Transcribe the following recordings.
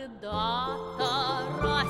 Когда-то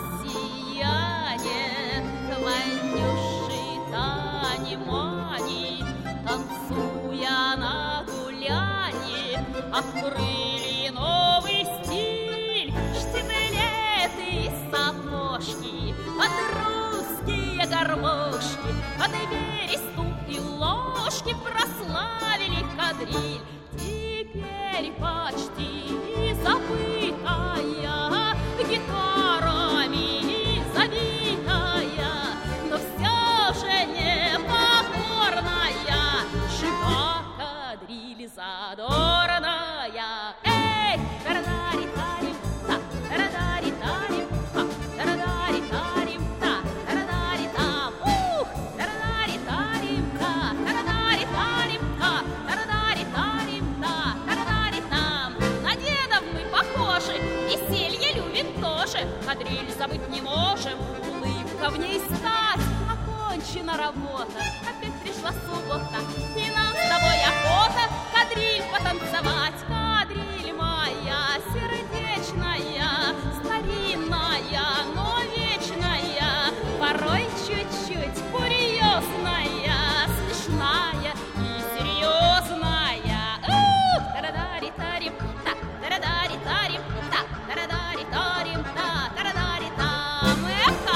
россияне Ванюши Тани-Мани, танцуя на гуляне, открыли новый стиль. Штиблеты и сапожки, под русские гармошки, под бересту и ложки прославили кадриль. Теперь почти забытая, гитарами забитая, но все же не покорная, жива кадриль задорная. Эй, тарадари-тарим, та, тарадари-тарим, та, тарадари-тарим, та, тарадари-там, ух, тарадари-тарим, та, тарадари-тарим, та, тарадари-тарим, та, тарадари-там. На дедов мы похожи, веселье любим тоже, кадриль забыть не можем, улыбка в ней стать. Окончена работа, опять пришла суббота, и нам с тобой охота кадриль потанцевать. Кадриль моя сердечная, старинная, но вечная, порой чуть-чуть курьезная, смешная и серьезная. Ух, тарадари-тарим, та, тарадари-тарим, та, тарадари-тарим, та, тарадари-там. Эха!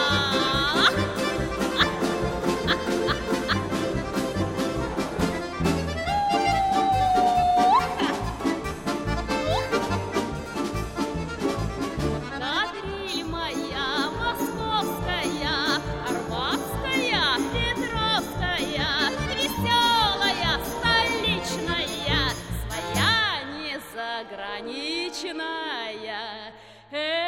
Кадриль моя московская, арбатская, петровская, веселая, столичная, своя не заграничная.